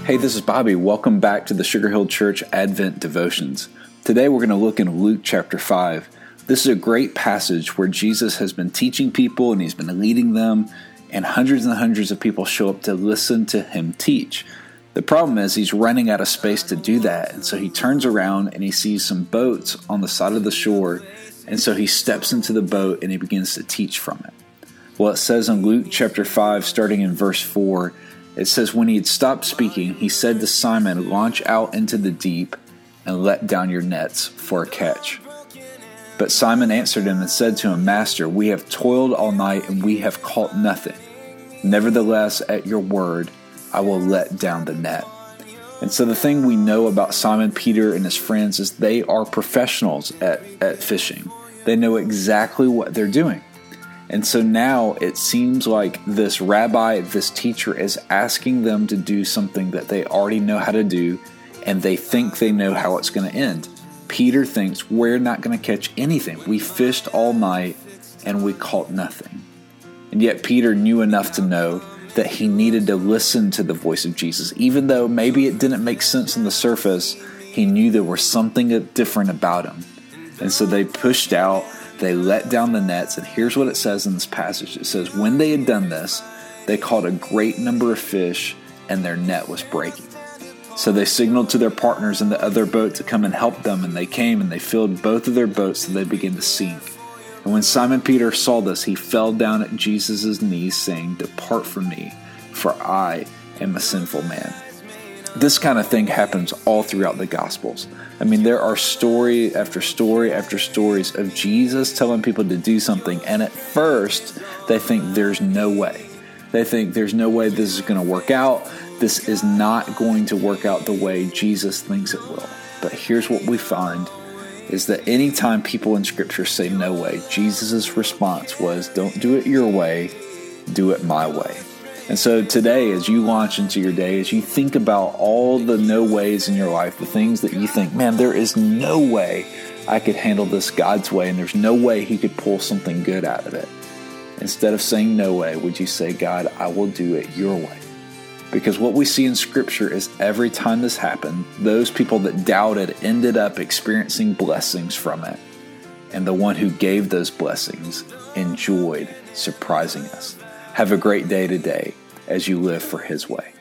Hey, this is Bobby. Welcome back to the Sugar Hill Church Advent Devotions. Today we're going to look in Luke chapter 5. This is a great passage where Jesus has been teaching people and he's been leading them, and hundreds of people show up to listen to him teach. The problem is he's running out of space to do that, and so he turns around and he sees some boats on the side of the shore, and so he steps into the boat and he begins to teach from it. Well, it says in Luke chapter 5, starting in verse 4, it says, "When he had stopped speaking, he said to Simon, 'Launch out into the deep and let down your nets for a catch.' But Simon answered him and said to him, 'Master, we have toiled all night and we have caught nothing. Nevertheless, at your word, I will let down the net.'" And so the thing we know about Simon Peter and his friends is they are professionals at fishing. They know exactly what they're doing. And so now it seems like this rabbi, this teacher is asking them to do something that they already know how to do, and they think they know how it's going to end. Peter thinks, we're not going to catch anything. We fished all night and we caught nothing. And yet Peter knew enough to know that he needed to listen to the voice of Jesus. Even though maybe it didn't make sense on the surface, he knew there was something different about him. And so they pushed out. They let down the nets, and here's what it says in this passage. It says, when they had done this, they caught a great number of fish, and their net was breaking. So they signaled to their partners in the other boat to come and help them, and they came, and they filled both of their boats, and they began to sink. And when Simon Peter saw this, he fell down at Jesus' knees, saying, "Depart from me, for I am a sinful man." This kind of thing happens all throughout the Gospels. I mean, there are story after story after stories of Jesus telling people to do something, and at first, they think there's no way. They think there's no way this is going to work out. This is not going to work out the way Jesus thinks it will. But here's what we find, is that anytime people in Scripture say no way, Jesus' response was, don't do it your way, do it my way. And so today, as you launch into your day, as you think about all the no ways in your life, the things that you think, man, there is no way I could handle this God's way, and there's no way he could pull something good out of it. Instead of saying no way, would you say, God, I will do it your way? Because what we see in Scripture is every time this happened, those people that doubted ended up experiencing blessings from it. And the one who gave those blessings enjoyed surprising us. Have a great day today as you live for his way.